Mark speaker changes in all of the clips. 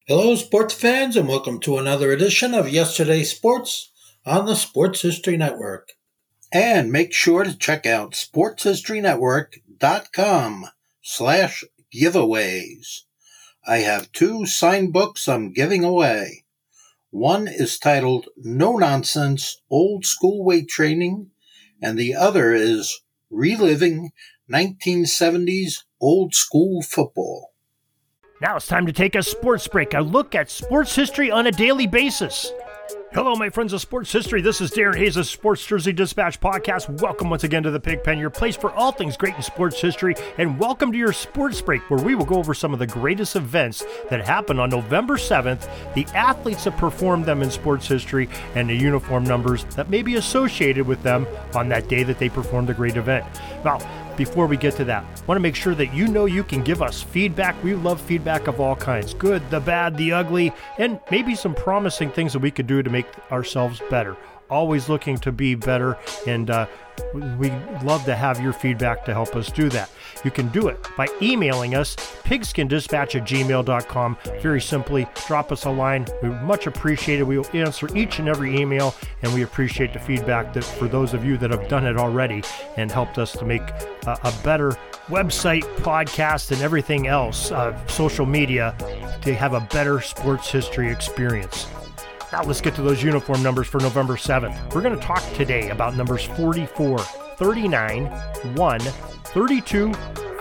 Speaker 1: Hello, sports fans, and welcome to another edition of Yesterday's Sports on the Sports History Network. And make sure to check out sportshistorynetwork.com/giveaways. I have 2 signed books I'm giving away. One is titled No Nonsense Old School Weight Training, and the other is Reliving 1970s Old School Football.
Speaker 2: Now it's time to take a sports break, a look at sports history on a daily basis. Hello, my friends of sports history. This is Darren Hayes of Sports Jersey Dispatch Podcast. Welcome once again to the Pigpen, your place for all things great in sports history, and welcome to your sports break, where we will go over some of the greatest events that happened on November 7th, the athletes that performed them in sports history, and the uniform numbers that may be associated with them on that day that they performed a great event. Now, before we get to that, I want to make sure that you know you can give us feedback. We love feedback of all kinds, good, the bad, the ugly, and maybe some promising things that we could do to make ourselves better. Always looking to be better, and we love to have your feedback to help us do that. You can do it by emailing us, pigskinddispatch@gmail.com. Very simply, drop us a line. We much appreciate it. We will answer each and every email, and we appreciate the feedback that for those of you that have done it already and helped us to make a better website, podcast, and everything else, social media, to have a better sports history experience. Now let's get to those uniform numbers for November 7th. We're going to talk today about numbers 44, 39, 1, 32,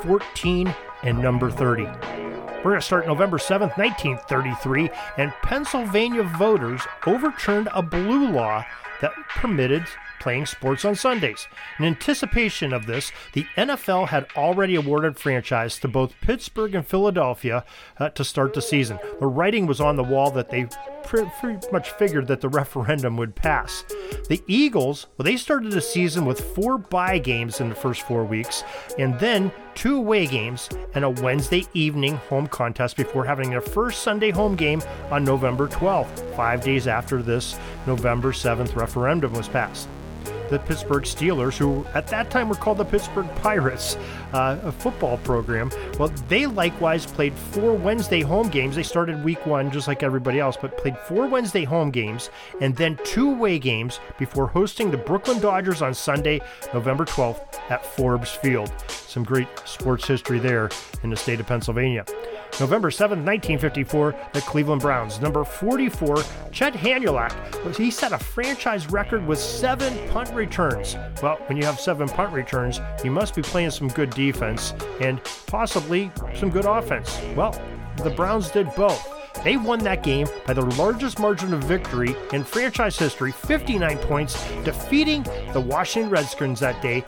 Speaker 2: 14, and number 30. We're going to start November 7th, 1933, and Pennsylvania voters overturned a blue law that permitted playing sports on Sundays. In anticipation of this, the NFL had already awarded franchise to both Pittsburgh and Philadelphia to start the season. The writing was on the wall that they pretty much figured that the referendum would pass. The Eagles, they started the season with 4 bye games in the first 4 weeks, and then 2 away games and a Wednesday evening home contest before having their first Sunday home game on November 12th, 5 days after this November 7th referendum was passed. The Pittsburgh Steelers, who at that time were called the Pittsburgh Pirates, a football program, well, they likewise played 4 Wednesday home games. They started week 1 just like everybody else, but played 4 Wednesday home games and then 2 away games before hosting the Brooklyn Dodgers on Sunday, November 12th at Forbes Field. Some great sports history there in the state of Pennsylvania. November 7th, 1954, the Cleveland Browns. Number 44, Chet Hanulak. He set a franchise record with 7 punt returns. Well, when you have 7 punt returns, you must be playing some good defense and possibly some good offense. Well, the Browns did both. They won that game by the largest margin of victory in franchise history, 59 points, defeating the Washington Redskins that day,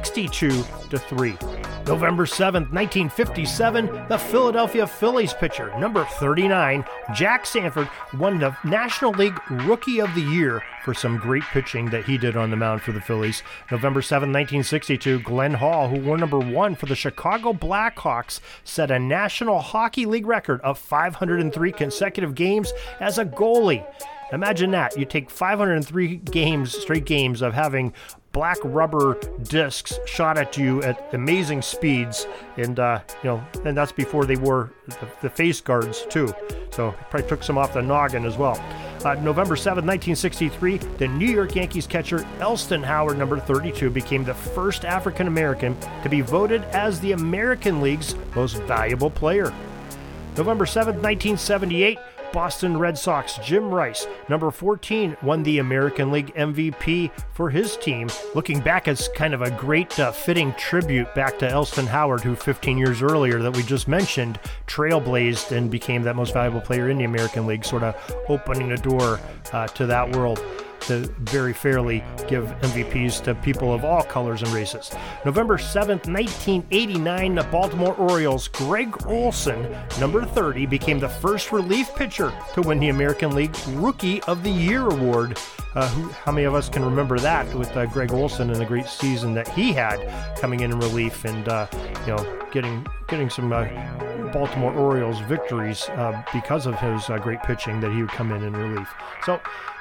Speaker 2: 62-3. November 7th, 1957, the Philadelphia Phillies pitcher, number 39, Jack Sanford, won the National League Rookie of the Year for some great pitching that he did on the mound for the Phillies. November 7th, 1962, Glenn Hall, who wore number 1 for the Chicago Blackhawks, set a National Hockey League record of 503 consecutive games as a goalie. Imagine that. You take 503 games, straight games of having black rubber discs shot at you at amazing speeds, and and that's before they wore the face guards too. So probably took some off the noggin as well. November 7th, 1963, the New York Yankees catcher Elston Howard, number 32, became the first African American to be voted as the American League's most valuable player. November 7th, 1978, Boston Red Sox Jim Rice, number 14, won the American League MVP for his team. Looking back, it's kind of a great fitting tribute back to Elston Howard, who 15 years earlier that we just mentioned trailblazed and became that most valuable player in the American League, sort of opening the door to that world to very fairly give MVPs to people of all colors and races. November 7th, 1989, the Baltimore Orioles' Greg Olson, number 30, became the first relief pitcher to win the American League Rookie of the Year award. How many of us can remember that with Greg Olson and the great season that he had coming in relief and getting some Baltimore Orioles victories because of his great pitching that he would come in relief. So,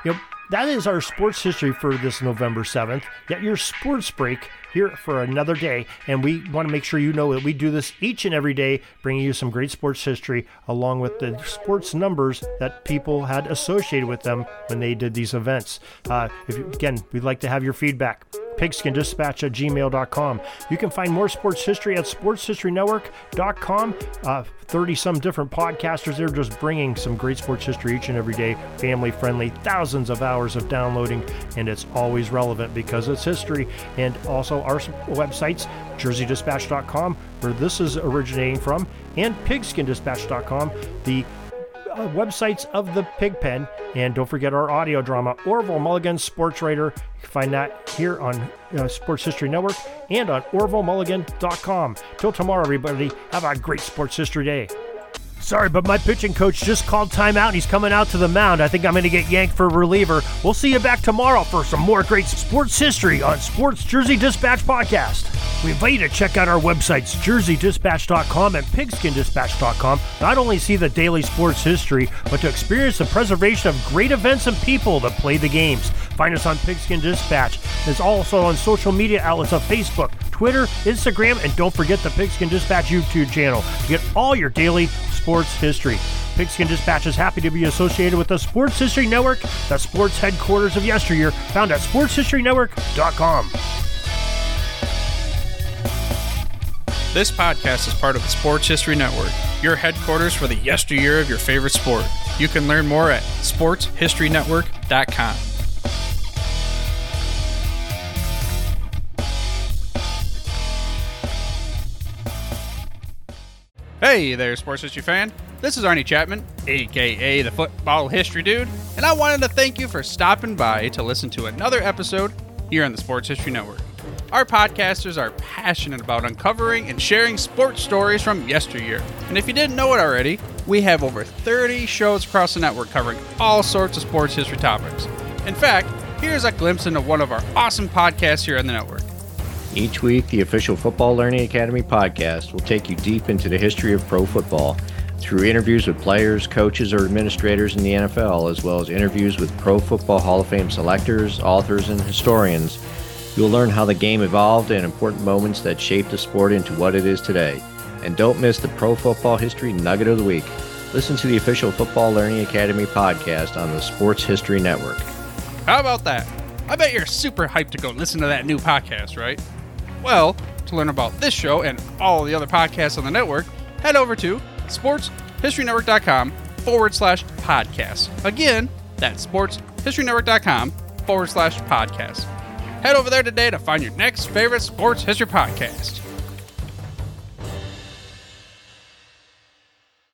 Speaker 2: that is our sports history for this November 7th. Get your sports break here for another day, and we want to make sure you know that we do this each and every day, bringing you some great sports history along with the sports numbers that people had associated with them when they did these events. Again, we'd like to have your feedback. pigskindispatch@gmail.com. You can find more sports history at sportshistorynetwork.com. 30-some different podcasters there just bringing some great sports history each and every day, family-friendly, thousands of hours of downloading, and it's always relevant because it's history. And also our websites, jerseydispatch.com, where this is originating from, and pigskindispatch.com, the websites of the Pigpen. And don't forget our audio drama, Orville Mulligan, Sports Writer. You can find that here on Sports History Network and on orvillemulligan.com. Till tomorrow, everybody, have a great sports history day. Sorry, but my pitching coach just called timeout and he's coming out to the mound. I think I'm going to get yanked for a reliever. We'll see you back tomorrow for some more great sports history on Sports Jersey Dispatch Podcast. We invite you to check out our websites, jerseydispatch.com and pigskindispatch.com. Not only see the daily sports history, but to experience the preservation of great events and people that play the games. Find us on Pigskin Dispatch. It's also on social media outlets of Facebook, Twitter, Instagram, and don't forget the Pigskin Dispatch YouTube channel to get all your daily sports history. Pigskin Dispatch is happy to be associated with the Sports History Network, the sports headquarters of yesteryear, found at sportshistorynetwork.com.
Speaker 3: This podcast is part of the Sports History Network, your headquarters for the yesteryear of your favorite sport. You can learn more at sportshistorynetwork.com. Hey there, sports history fan. This is Arnie Chapman, aka the Football History Dude, and I wanted to thank you for stopping by to listen to another episode here on the Sports History Network. Our podcasters are passionate about uncovering and sharing sports stories from yesteryear. And if you didn't know it already, we have over 30 shows across the network covering all sorts of sports history topics. In fact, here's a glimpse into one of our awesome podcasts here on the network.
Speaker 4: Each week, the official Football Learning Academy podcast will take you deep into the history of pro football through interviews with players, coaches, or administrators in the NFL, as well as interviews with Pro Football Hall of Fame selectors, authors, and historians. You'll learn how the game evolved and important moments that shaped the sport into what it is today. And don't miss the Pro Football History Nugget of the Week. Listen to the official Football Learning Academy podcast on the Sports History Network.
Speaker 3: How about that? I bet you're super hyped to go listen to that new podcast, right? Well, to learn about this show and all the other podcasts on the network, head over to sportshistorynetwork.com/podcast. Again, that's sportshistorynetwork.com/podcast. Head over there today to find your next favorite sports history podcast.